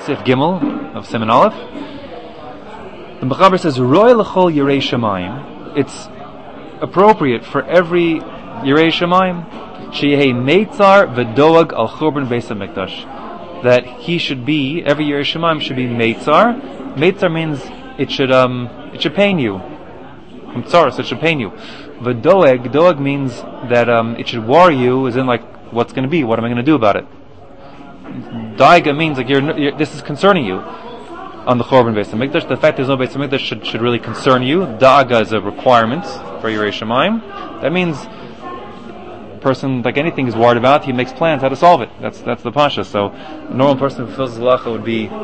Sif Gimel of Siman Aleph. The Mechaber says, Roy L'chol Yirei Shamayim. It's appropriate for every Yirei Shamayim, Sheyehei Meitzar V'doag Al Churban Beis HaMikdash, that he should be, every Yirei Shamayim should be Meitzar. Meitzar means it should pain you. So it should pain you. Doeg means that it should worry you, as in like, what's going to be? What am I going to do about it? Daiga means like this is concerning you. On the Chorban Beis HaMikdash, the fact there's no Beis HaMikdash should really concern you. Da'aga is a requirement for Yirei Shamayim. That means a person, like anything, is worried about. He makes plans how to solve it. That's the pasha. So a normal person who fulfills the halacha would be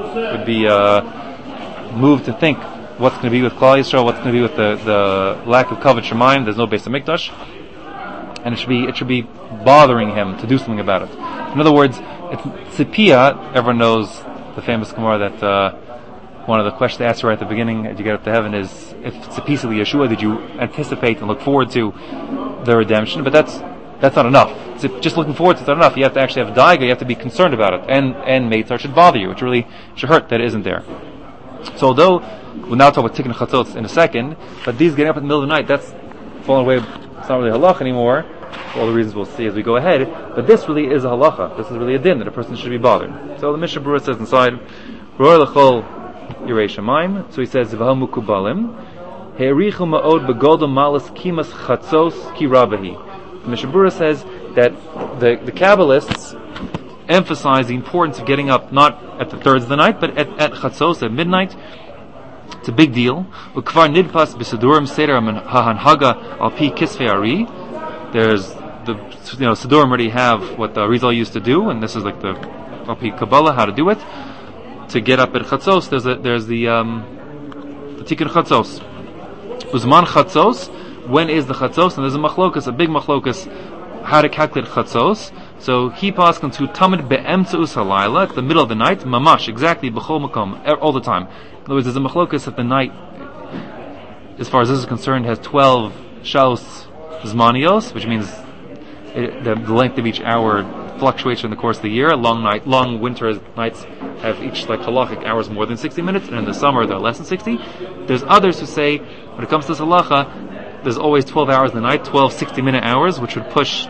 moved to think what's going to be with Klal Yisrael, what's going to be with the lack of Kavod Shamayim. There's no Beis HaMikdash, and it should be bothering him to do something about it. In other words, it's tzipiyah. Everyone knows the famous Gemara that one of the questions asked right at the beginning as you get up to heaven is, if it's a piece of Yeshua, did you anticipate and look forward to the redemption? But that's not enough. Just looking forward to it's not enough. You have to actually have daiga. You have to be concerned about it, and meitzar should bother you. It really should hurt that it isn't there. So although we'll now talk about tikkun chatzos in a second, but these getting up in the middle of the night, that's fallen away. It's not really halach anymore, for all the reasons we'll see as we go ahead. But this really is a halacha. This is really a din that a person should be bothered. So the Mishnah Berurah says inside, Roy L'chol Yirei Shamayim. So he says, V'hal mukubalim he'erichu ma'od begodol malas kimas chatzos ki rabahi. The Mishnah Berurah says that the Kabbalists emphasize the importance of getting up not at the thirds of the night, but at chatzos, at midnight. It's a big deal. Ukvar nidpas b'sedurim seder ha'hanhaga al pi kisvei ari. There's the sedurim already have what the Arizal used to do, and this is like the al pi Kabbalah how to do it. To get up at chatzos, there's the tikkun chatzos. Uzman chatzos. When is the chatzos? And there's a machlokas, a big machlokas, how to calculate chatzos. So he passes to tamid be'emtzeus halayla, at the middle of the night, mamash, exactly b'chol makom, all the time. In other words, there's a machlokas that the night, as far as this is concerned, has 12 shalos zmanios, which means the length of each hour fluctuates in the course of the year. Long winter nights have each like halachic hours more than 60 minutes, and in the summer they're less than 60. There's others who say, when it comes to this halacha, there's always 12 hours in the night, 12 60-minute hours, which would push,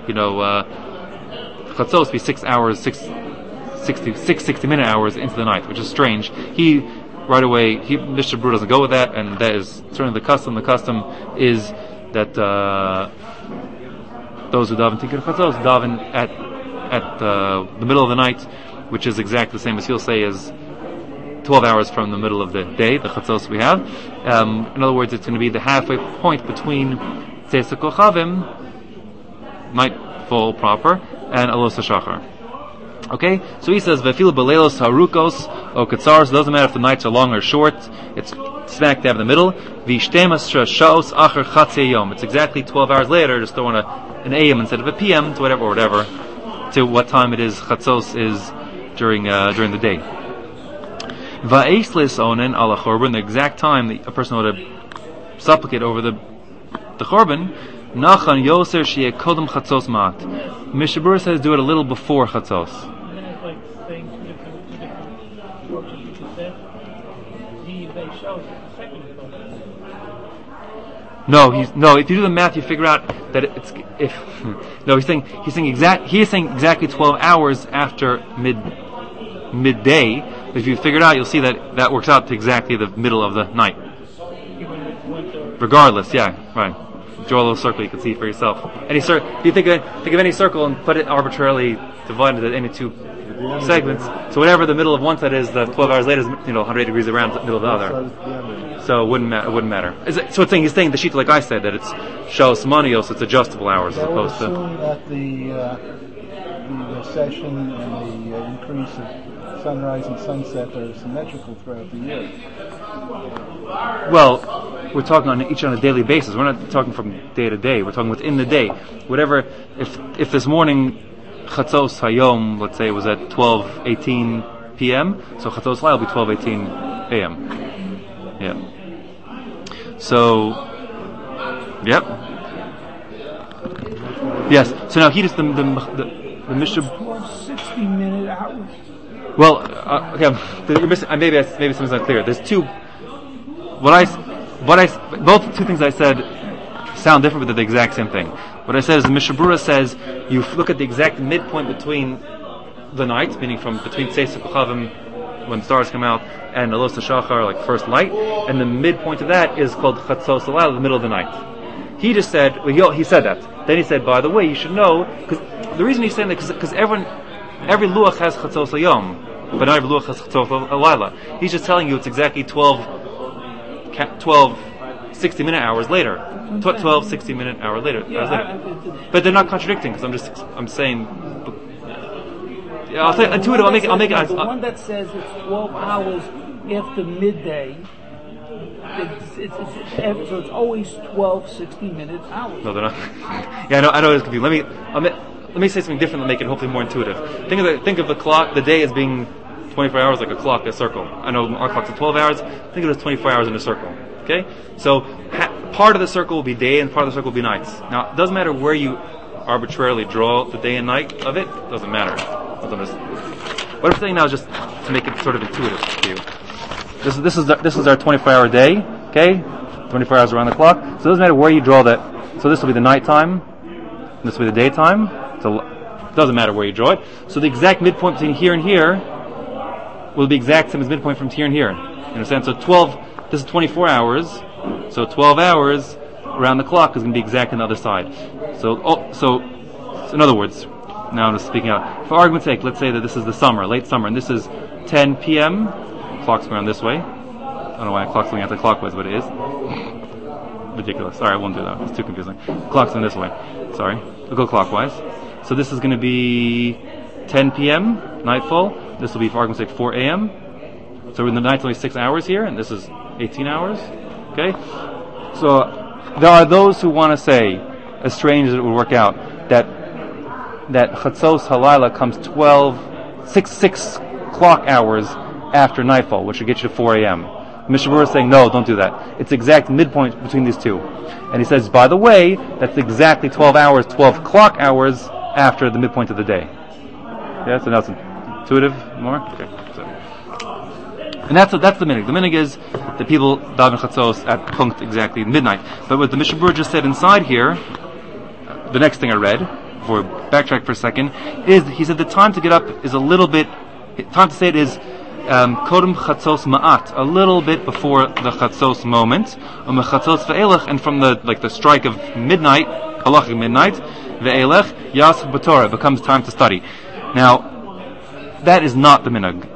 chatzos be 6 hours, 60-minute hours into the night, which is strange. Right away, Mishnah Berurah doesn't go with that, and that is certainly the custom. The custom is that those who daven tikkun chatzos daven at the middle of the night, which is exactly the same as he'll say as 12 hours from the middle of the day, the chatzos we have. In other words, it's going to be the halfway point between Tzeitzei Kochavim, night fall proper, and Alos HaShachar. Okay, so he says, "V'efil b'leilos harukos o katzaros." Doesn't matter if the nights are long or short. It's smack dab in the middle. V'shtemas shaos acher chatzei yom. It's exactly 12 hours later. Just throwing an AM instead of a PM to whatever to what time it is. Chatzos is during the day. Va'eslis onen ala chorban. The exact time that a person ought to supplicate over the chorban. Nachan yoser sheyeh kodem chatzos ma'at. Mishnah Berurah says do it a little before chatzos. No, if you do the math, you figure out that he's saying exactly 12 hours after midday. But if you figure it out, you'll see that works out to exactly the middle of the night. Regardless, yeah, right. Draw a little circle, you can see for yourself. If you think of any circle and put it arbitrarily divided into any two segments, so whatever the middle of one side is, the 12 hours later is 180 degrees around the middle of the other. So it wouldn't matter. So he's saying the sheet, like I said, that it's shalos manios, it's adjustable hours as opposed to. That the recession and the increase of sunrise and sunset are symmetrical throughout the year. Well, we're talking on a daily basis. We're not talking from day to day. We're talking within the day. Whatever. If this morning chatzos hayom, let's say, was at 12:18 p.m., so chatzos will be 12:18 a.m. Yeah. So, yep. Yes. So now he just the Mishnah. 60-minute hours. Well, okay, maybe something's not clear. There's two. Both two things I said sound different, but they're the exact same thing. What I said is the Mishnah Berurah says you look at the exact midpoint between the night, meaning from between Tzeis Kochavim, when the stars come out, and Alos HaShachar, like first light, and the midpoint of that is called Chatzos Halayla, the middle of the night. He just said, he said that. Then he said, by the way, you should know, because the reason he's saying that, because every luach has Chatzos Hayom, but not every luach has Chatzos Halayla. He's just telling you it's exactly 12 60-minute hours later. 12 60-minute hours later. But they're not contradicting, because I'm saying, I'll say intuitive. I'll make it. The one that says it's 12 hours after midday. So it's always 12 60-minute hours. No, they're not. Yeah, I know it's confusing. Let me say something different to make it hopefully more intuitive. Think of the clock, the day as being 24 hours, like a clock, a circle. I know our clock's at 12 hours. Think of it as 24 hours in a circle. Okay, so part of the circle will be day, and part of the circle will be nights. Now, it doesn't matter where you arbitrarily draw the day and night of it. It doesn't matter. What I'm saying now is just to make it sort of intuitive to you. This is our 24-hour day, okay? 24 hours around the clock. So it doesn't matter where you draw that. So this will be the nighttime. This will be the daytime. So it doesn't matter where you draw it. So the exact midpoint between here and here will be exact same as midpoint from here and here. You understand? So this is 24 hours. So 12 hours around the clock is going to be exact on the other side. So in other words, now I'm just speaking out. For argument's sake, let's say that this is the summer, late summer, and this is 10 p.m. Clock's going this way. I don't know why the clock's going anti-clockwise, but it is. Ridiculous. Sorry, I won't do that. It's too confusing. Clock's going this way. Sorry. We'll go clockwise. So this is going to be 10 p.m., nightfall. This will be, for argument's sake, 4 a.m. So in the night's only 6 hours here, and this is 18 hours. Okay? So there are those who want to say, as strange as it would work out, that Chatzos Halayla comes 6 clock hours after nightfall, which would get you to 4 a.m. Mishnah Berurah is saying, no, don't do that. It's the exact midpoint between these two. And he says, by the way, that's exactly 12 clock hours after the midpoint of the day. Yeah, so that's intuitive more? Okay. And that's the minig. The minig is that people daven chatzos at punct exactly midnight. But what the Mishnah Berurah just said inside here, the next thing I read, before we backtrack for a second, is he said the time to get up is a little bit, time to say it is kodem chatzos ma'at, a little bit before the chatzos moment, chatzos ve'elech, and from the strike of midnight, halachic midnight, ve'elech yasach b'torah, becomes time to study. Now, that is not the minhag.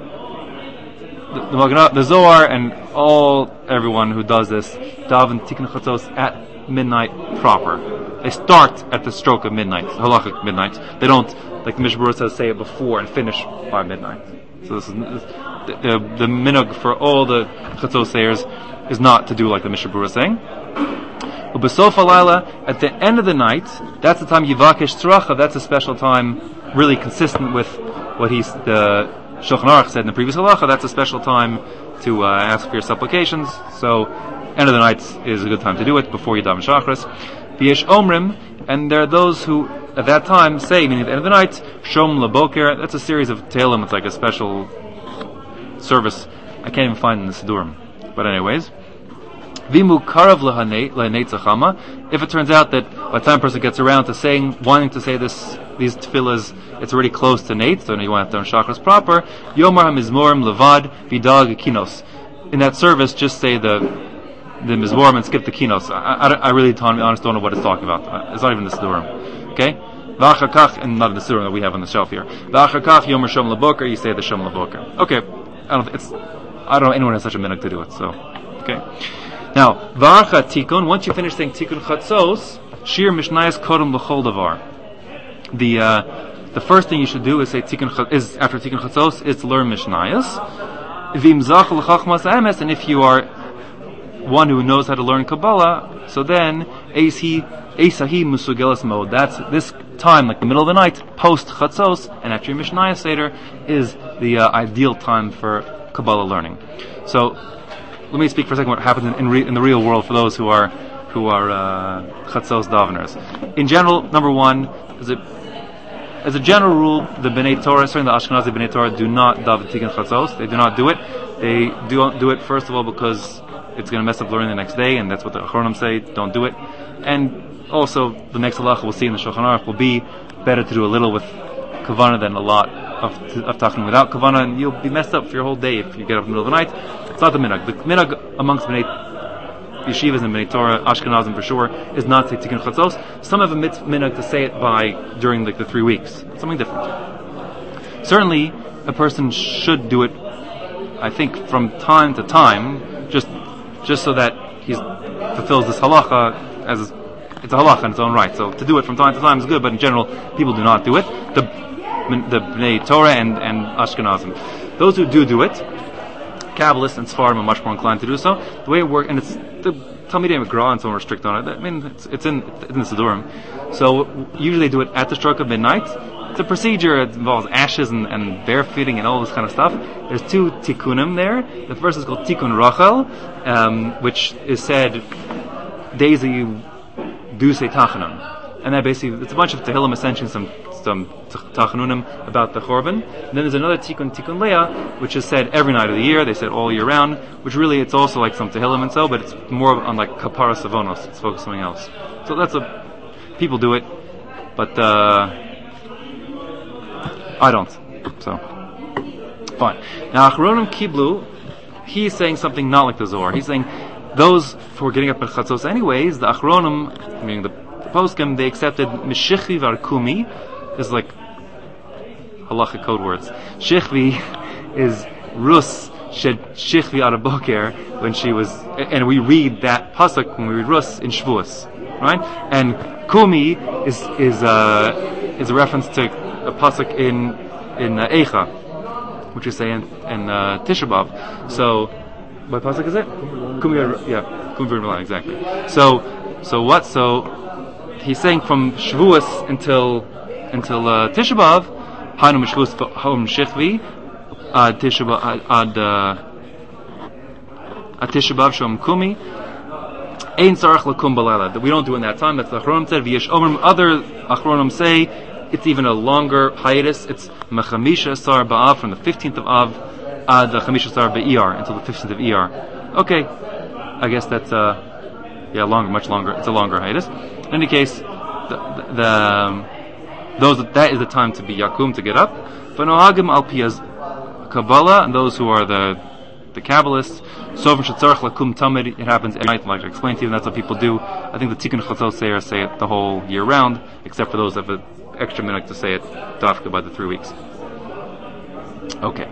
The Zohar and everyone who does this daven tikkun chatzos at midnight proper. They start at the stroke of midnight, halachic midnight. They don't, like the Mishnah Berurah says, say it before and finish by midnight. So this is the minhag for all the chatzos sayers is not to do like the Mishnah Berurah is saying. But b'sof halayla, at the end of the night, that's the time yivakesh tzracha. That's a special time, really consistent with what the Shulchan Aruch said in the previous halacha. That's a special time to ask for your supplications. So end of the night is a good time to do it before you daven shachris. V'yesh omrim, and there are those who at that time say, meaning at the end of the night, Shom Laboker. That's a series of Tehillim. It's like a special service. I can't even find in the Sidurim. But anyways, Vimu Karav Lahanetzachama. If it turns out that by the time a person gets around to wanting to say these tefillahs, it's already close to Nate, so you want to have done chakras proper. Yomar HaMizmorim Levad Vidag Kinos. In that service, just say the Mizmorim and skip the Kinos. I really, to be honest, don't know what it's talking about. It's not even the Sidurim. Okay? V'achakach, and not the Sidurim that we have on the shelf here. V'achakach Yomer Shom Laboker, you say the Shom Laboker. Okay. I don't know anyone has such a minhag to do it, so. Okay. Now, V'acha Tikkun, once you finish saying Tikkun Chatzos, Shir Mishnayos Kodem L'chol Davar. The first thing you should do is say after Tikkun Chatzos, is to learn Mishnayos. V'im Zach L'chachmas Emes, and if you are one who knows how to learn Kabbalah, so then Eisahi Musugelas Mode. That's this time, like the middle of the night, post Chatzos, and after your Mishnayos Seder, is the ideal time for Kabbalah learning. So, let me speak for a second what happens in the real world for those who are Chatzos daveners. In general, number one, is it as a general rule, the Bnei Torah, certainly the Ashkenazi Bnei Torah, do not daven Tikkun Chatzos. They do not do it. They do it first of all because it's going to mess up learning the next day, and that's what the Achronim say. Don't do it. And also, the next halacha we'll see in the Shulchan Aruch will be better to do a little with kavanah than a lot of talking without kavanah, and you'll be messed up for your whole day if you get up in the middle of the night. It's not the minhag. The minhag amongst Bnei Yeshivas and Bnei Torah, Ashkenazim for sure, is not to Tikkun Chatzos. Some have a minhag to say it during the 3 weeks. Something different. Certainly, a person should do it, I think, from time to time, just so that he fulfills this halacha as it's a halacha in its own right. So to do it from time to time is good, but in general, people do not do it. The Bnei Torah and Ashkenazim. Those who do it, Kabbalists and Sfarim are much more inclined to do so. The way it works, and it's the Talmidei Megra and so on are strict on it. I mean, it's in the Sidurim. So usually they do it at the stroke of midnight. It's a procedure. It involves ashes and barefooting and all this kind of stuff. There's 2 tikkunim there. The first is called Tikkun Rachel, which is said days that you do say Tachanun, and that basically it's a bunch of Tehillim, essentially some Tachanunim about the Chorban. And then there's another Tikkun Leah, which is said every night of the year. They said all year round, which really it's also like some Tehillim and so, but it's more on like Kapara Savonos. It's focused on something else. So people do it, but I don't. So fine. Now Achronim Kiblu, he's saying something not like the Zohar. He's saying those who are getting up at Chatzos anyways, the Achronim, meaning the poskim, they accepted Mishichvi Varkumi. This is like halachic code words. Shichvi is Rus Shed Shichvi Araboker when she was, and we read that pasuk when we read Rus in Shavuos, right? And Kumi is a reference to a pasuk in Eicha, which we say in Tisha B'Av. So, what pasuk is it? Kumi, exactly. So what? So he's saying from Shavuos until Tisha B'Av, Hanu Mishvus Hom Shechvi, ad Tisha B'Av Shom Kumi, Ein Sarach Lakum Balela. That we don't do in that time. That's the Achronim said. V'yesh Omrim. Other Achronim say it's even a longer hiatus. It's Mechamisha Sar B'Av from the 15th of Av ad the Chamisha Sar B'Iyar until the 15th of Iyar. Okay, I guess that's much longer. It's a longer hiatus. In any case, that is the time to be yakum, to get up. V'nohagim al piyaz Kabbalah, and those who are the Kabbalists, sovim shetzarach lakum tamid. It happens every night, like I explained to you, and that's what people do. I think the Tikkun Chatzos say it the whole year round, except for those that have an extra minute to say it dafka by the 3 weeks. Okay.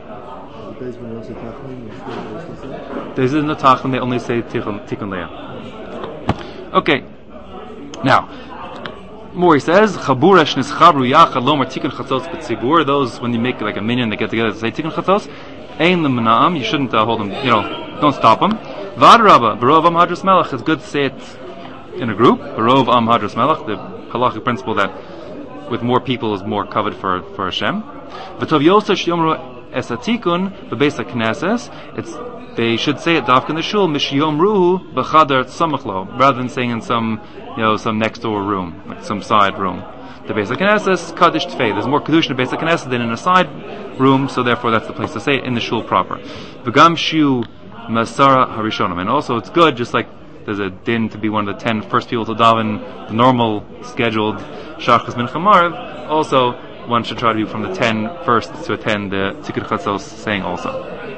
There's no tachlin, they only say Tikkun Leah. Okay. Now, Mori says, Chabura shnischabru yachad lomar Tikkun Chatzos b'tzibur. Those, when you make like a minyan, they get together to say Tikkun Chatzos. Ein l'mana'am, you shouldn't hold them, don't stop them. Vad Rabba, Barov Am Hadras Melech, it's good to say it in a group. Barov Am Hadras Melech, the halachic principle that with more people is more covered for Hashem. V'tov Yosef Yomru Esatikun, B'beis HaKnesses, they should say it dafka in the shul, Mishiyom Ruhu, B'chadar Tzamachlo, rather than saying in some next door room, like some side room. The Beis HaKnesses, Kaddish Tfei. There's more Kaddish in the Beis HaKnesses than in a side room, so therefore that's the place to say it, in the shul proper. V'gam Shiu Masara Harishonim. And also it's good, just like there's a din to be one of the 10 first people to daven, the normal scheduled Shachas Mincha Maariv, also one should try to be from the 10 first to attend the Tikkun Chatzos saying also.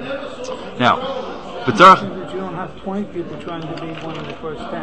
Now, but you don't have 20 people trying to be one of the first 10.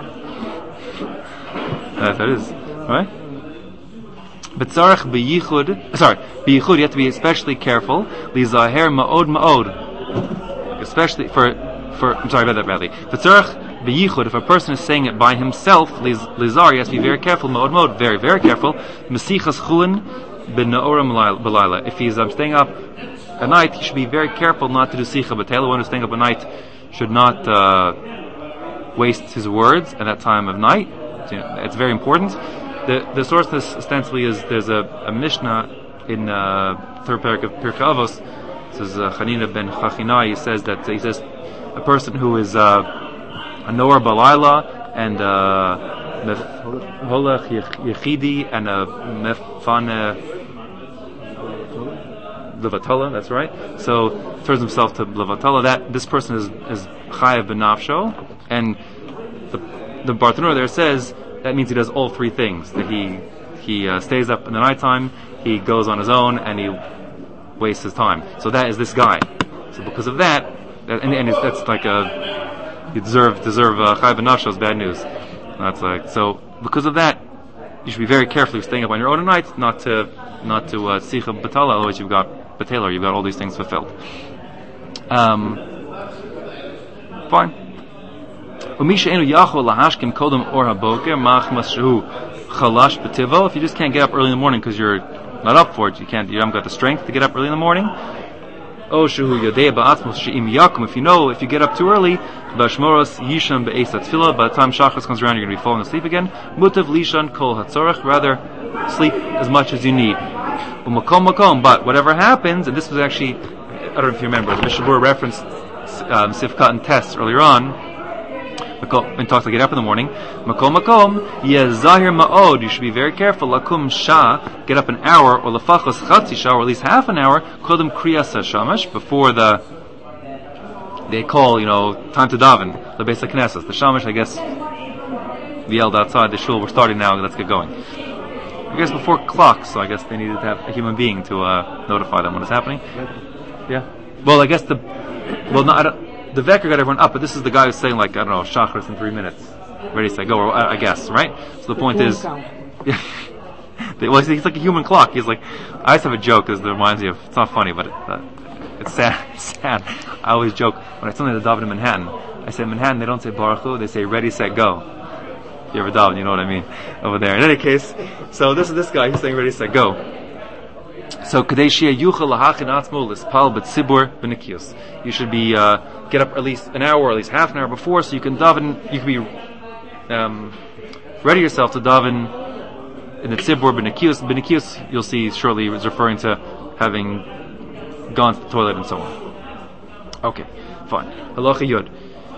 That is, right? But b'yichud, you have to be especially careful. Lizaher ma'od ma'od. Especially I'm sorry about that badly. V'tzarech b'yichud, if a person is saying it by himself, lizar, he has to be very careful, ma'od ma'od, very, very careful. Mesichas chulin b'na'oram b'layla. If he's staying up at night, he should be very careful not to do sicha b'tela. One who's staying up at night should not waste his words at that time of night. It's very important. The source of this ostensibly is there's a Mishnah in third parak of Pirkei Avos. This is Chanina ben Chachina. He says a person who is a Noar Balayla and Holach Yechidi and a Mefane levatala. That's right. So turns himself to levatala. That this person is chayav benafsho, and the Bartanura there says that means he does all three things. That he stays up in the nighttime, he goes on his own, and he wastes his time. So that is this guy. So because of that, that's like you deserve chayav benafsho is bad news. That's like so. Because of that, you should be very careful staying up on your own at night, not to sicha batala. Otherwise, you've got bataler. You've got all these things fulfilled. Fine. If you just can't get up early in the morning because you're not up for it, you haven't got the strength to get up early in the morning. If you know, if you get up too early, by the time Shachris comes around, you're going to be falling asleep again. Mutav lishan kol hatzorach, rather sleep as much as you need. But whatever happens, and this was actually, I don't know if you remember, Mishabur referenced Sifkat and Tess earlier on, when talks to get up in the morning. Makom, zahir ma'od, you should be very careful. Lakum shah, get up an hour, or lafachos chatzi shah, or at least half an hour, kodem kriyas shamash, before they call, time to daven, the basic knesses. The shamash, I guess, we yelled outside the shul, we're starting now, let's get going. I guess before clocks, so I guess they needed to have a human being to notify them what is happening. Yeah. Well, I guess the Vecker got everyone up, but this is the guy who's saying Shachris in 3 minutes. Ready, set, go, or I guess, right? So the point is, well, he's like a human clock. He's like, I always have a joke because it reminds me of, it's not funny, but it's sad. It's sad. I always joke, when I tell them to daven in Manhattan, I say in Manhattan, they don't say Baruch Hu, they say ready, set, go. If you ever daven, you know what I mean, over there. In any case, so this is this guy, he's saying ready, set, go. So you should be get up at least an hour or at least half an hour before, so you can daven. You can be ready yourself to daven in the tzibur b'nekius. B'nekius, you'll see shortly, is referring to having gone to the toilet and so on. Okay, fine. Halacha yud.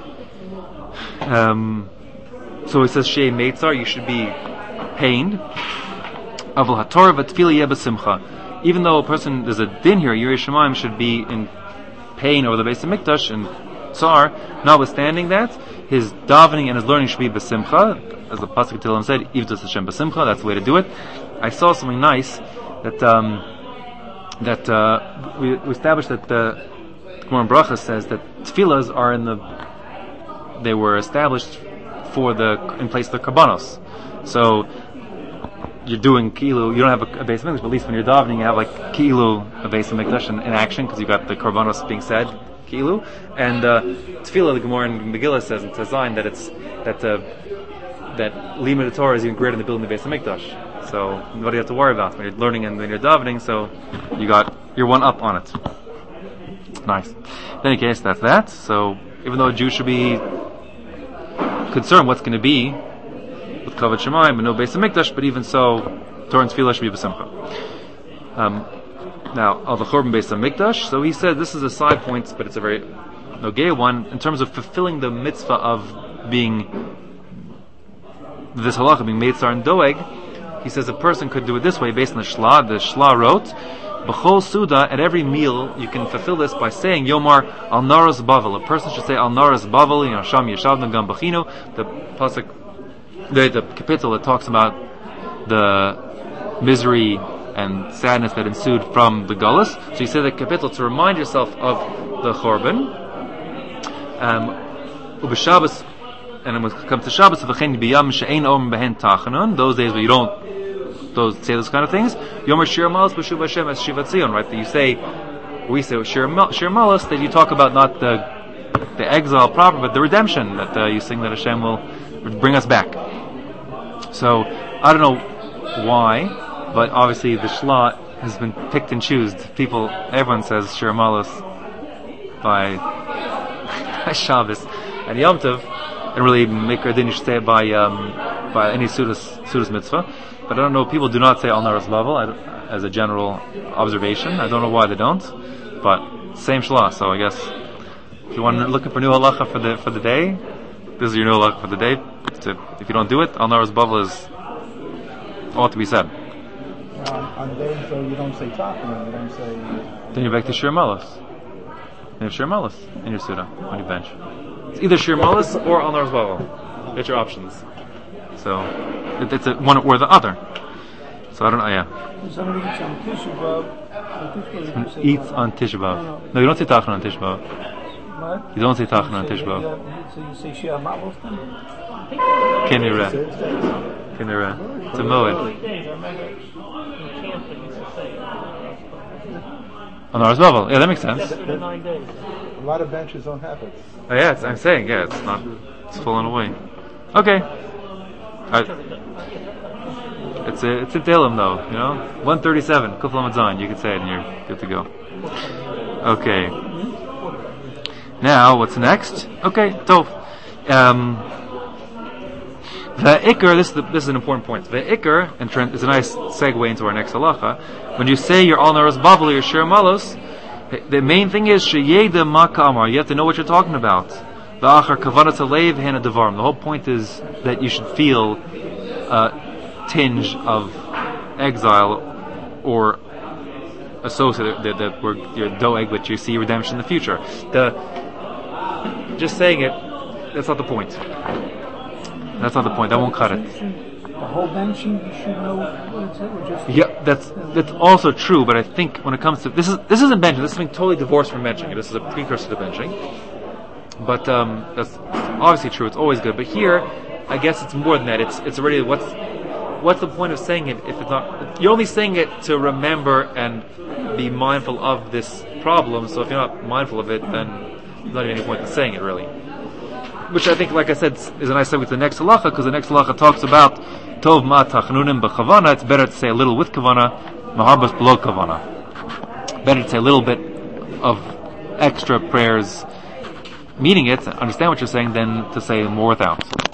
So it says shei meitzar. You should be pained. Aval hatorah v'tefila yeh b'simcha. Even though a person, there's a din here, Yirei Shemaim should be in pain over the Beis HaMikdash and Tsar, notwithstanding that, his davening and his learning should be B'Simcha, as the Pasuk Tehillim said, Ivdas Hashem B'Simcha, that's the way to do it. I saw something nice, that we established that the Gemara in Bracha says that tefillahs they were established in place of the Karbanos. So, you're doing ki'ilu, you don't have a Beis HaMikdash, but at least when you're davening, you have ki'ilu, a Beis HaMikdash in action, because you've got the Karbanos being said, ki'ilu, and Tefillah, the Gemara in Megillah says in Tezayin that Limud Torah is even greater than the building of the Beis HaMikdash. So, what do you have to worry about when you're learning and when you're davening, so you're one up on it. Nice. In any case, that's that. So, even though a Jew should be concerned what's going to be with Kavod Shemayim and no Beis HaMikdash, but even so, Torah and Tefillah should be b'simcha. Now, al v'chorban Beis HaMikdash. So he said this is a side point, but it's a very nogei one in terms of fulfilling the mitzvah of being this halacha, being meitzar and doeg. He says a person could do it this way based on the Shla. The Shla wrote, B'chol Suda, at every meal, you can fulfill this by saying Yomar al Naras Bavel. A person should say al Naras Bavel, Sham Yeshavna Gam Bachinu. The pasuk, the kapitel that talks about the misery and sadness that ensued from the Gullus. So you say the kapitel to remind yourself of the Chorban. Ub'Shabbos, and when it comes to Shabbos, those days where you don't say those kind of things, Yomer Shir Malos B'Shuv Hashem as Shivat Zion, right? That we say Shir Malos, that you talk about not the exile proper, but the redemption, that you sing that Hashem will bring us back. So, I don't know why, but obviously the Shla has been picked and chosen. Everyone says Shir Malos by Shabbos and Yom Tov, and really make a din you should say it by any Sudas mitzvah. But I don't know, people do not say Al Naras Bavel as a general observation. I don't know why they don't, but same Shla. So I guess if you want to looking for new halacha for the day, this is your new halacha for the day. If you don't do it, Al Naras Bavel ought to be said. On days though you don't say Tachanun, you don't say Then you're back to Shir Malos. You have Shir Malos in your Suda on your bench. It's either Shir Malos or Al Nar's Bavel. That's your options. So it's a one or the other. So I don't know. Yeah. Somebody eats on Tisha B'Av. Eats on Tisha B'Av. No, you don't say Tachan on Tisha B'Av. What? You don't say Tachan on Tisha B'Av. So you say Shia Malos then? Kinira. It's a Moed. On Nar's Bavel. Yeah, that makes sense. 9 days. A lot of benches don't have it. Oh, yeah, I'm saying, yeah, it's not, it's fallen away. Okay. It's a Tehillim though, you know? 137, Kuf Lamed Zayin, you can say it and you're good to go. Okay. Now, what's next? Okay, Tov. The Iker, this is an important point. The Iker, and it's a nice segue into our next halacha. When you say you're Al Naras Bavel or you're Shir Malos, the main thing is Sheyeda Makamar. You have to know what you're talking about. The whole point is that you should feel a tinge of exile or associate that we're doeg, but you see redemption in the future. Just saying it, that's not the point. That's not the point. That won't cut it. The whole benching, you should know what it's or just Yeah, that's also true. But I think when it comes to this isn't benching. This is something totally divorced from benching. This is a precursor to benching. But that's obviously true. It's always good. But here, I guess it's more than that. It's already what's the point of saying it if it's not? You're only saying it to remember and be mindful of this problem. So if you're not mindful of it, then there's not even any point in saying it really. Which I think, like I said, is a nice segue to the next halacha, because the next halacha talks about tov ma tachnunim b'chavana. It's better to say a little with kavana, maharbas below kavana. Better to say a little bit of extra prayers, meaning it, understand what you're saying, than to say more without.